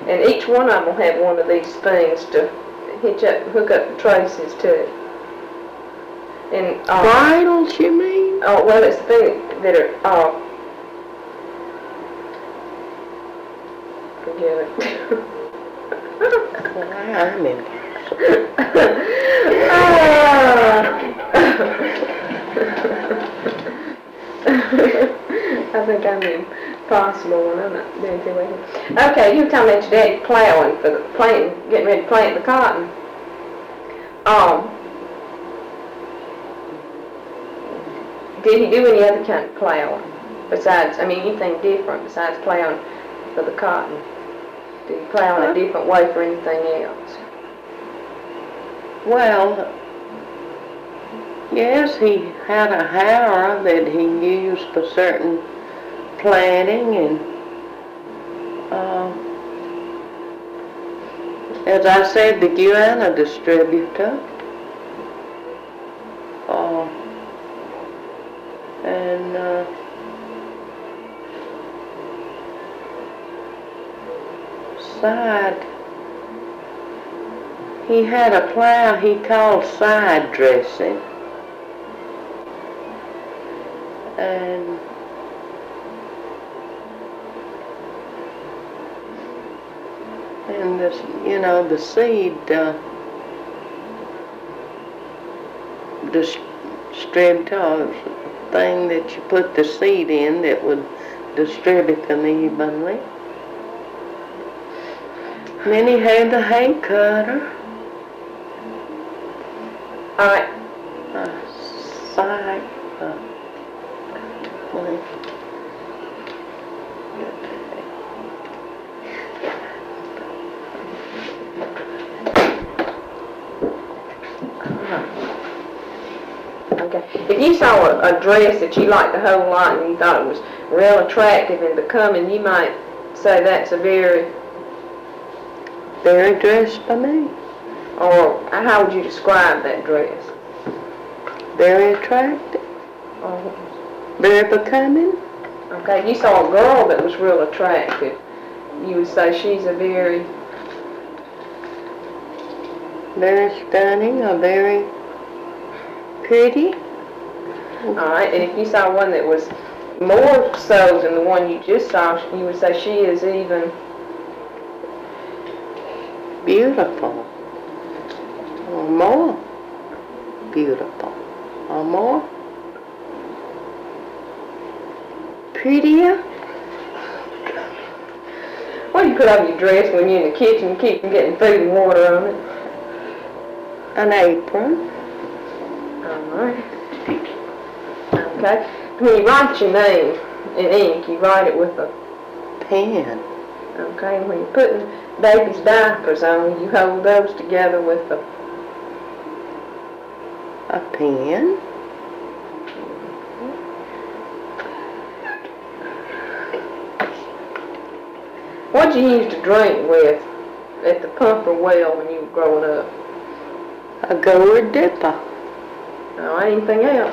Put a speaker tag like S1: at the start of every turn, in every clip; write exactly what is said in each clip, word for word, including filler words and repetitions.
S1: And each one of them will have one of these things to hitch up, hook up the traces to. And uh,
S2: bridles, you mean?
S1: Oh, well, it's the thing that are, uh, forget it.
S2: Well, I'm in.
S1: I think I'm the impossible one. I'm not doing too well. Okay, you were talking about your daddy plowing for the planting, getting ready to plant the cotton. Um, did he do any other kind of plowing besides? I mean, anything different besides plowing for the cotton? Did he plow in a different way for anything else?
S2: Well, yes, he had a harrow that he used for certain planting, and uh, as I said, the Guyana distributor. Uh, and uh, side, he had a plow he called side dressing, and and this, you know, the seed uh, distributor thing that you put the seed in that would distribute them evenly. And then he had the hay cutter.
S1: Alright.
S2: Uh, side. Uh, well,
S1: Okay. If you saw a, a dress that you liked a whole lot and you thought it was real attractive and becoming, you might say that's a very,
S2: very dressed by me.
S1: or how would you describe that dress?
S2: Very attractive.
S1: Oh.
S2: Very becoming.
S1: Okay. If you saw a girl that was real attractive, you would say she's a very,
S2: very stunning or very pretty.
S1: alright, and if you saw one that was more so than the one you just saw, you would say she is even
S2: beautiful, or more beautiful, or more prettier.
S1: What do you put on your dress when you're in the kitchen, keep from getting food and water on it?
S2: An apron.
S1: Alright. Okay. When you write your name in ink, you write it with a
S2: pen.
S1: Okay, and when you're putting baby's diapers on, you hold those together with a
S2: a pen.
S1: What'd you use to drink with at the pump or well when you were growing up?
S2: A gourd dipper.
S1: No, anything else?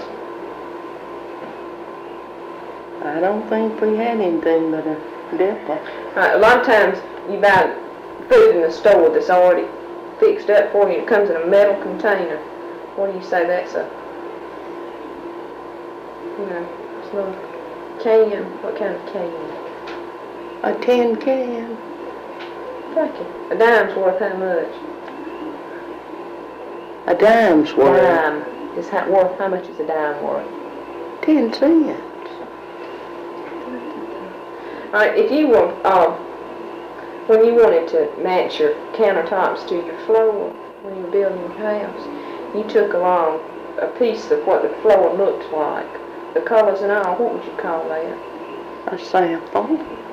S2: I don't think we had anything but a dipper.
S1: Right, a lot of times you buy food in the store that's already fixed up for you. It comes in a metal container. What do you say that's a, you know, it's a little can. What kind of can?
S2: A tin can.
S1: Thank you. A dime's worth how much?
S2: A dime's worth.
S1: Dime is how, worth, how much is a dime worth?
S2: Ten cents.
S1: Alright, if you were, uh, when you wanted to match your countertops to your floor, when you were building your house, you took along a piece of what the floor looked like, the colors and all, what would you call that?
S2: A sample.